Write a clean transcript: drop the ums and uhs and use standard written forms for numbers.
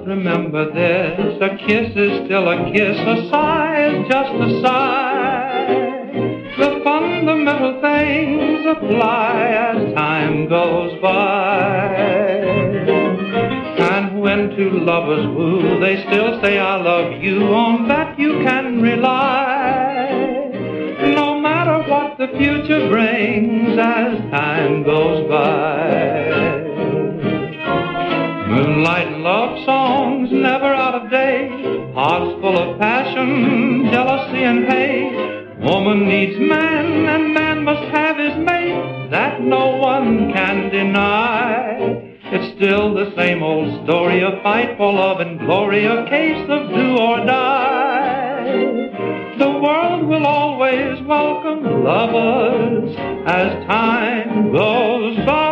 remember this, a kiss is still a kiss, a sigh is just a sigh. The fundamental things apply as time goes by. And when two lovers woo, they still say I love you, on that you can rely. No matter what the future brings as time goes by. Moonlight and love songs never out of date, hearts full of passion, jealousy and hate. Woman needs man and man must have his mate, that no one can deny. It's still the same old story, a fight for love and glory, a case of do or die. The world will always welcome lovers as time goes by.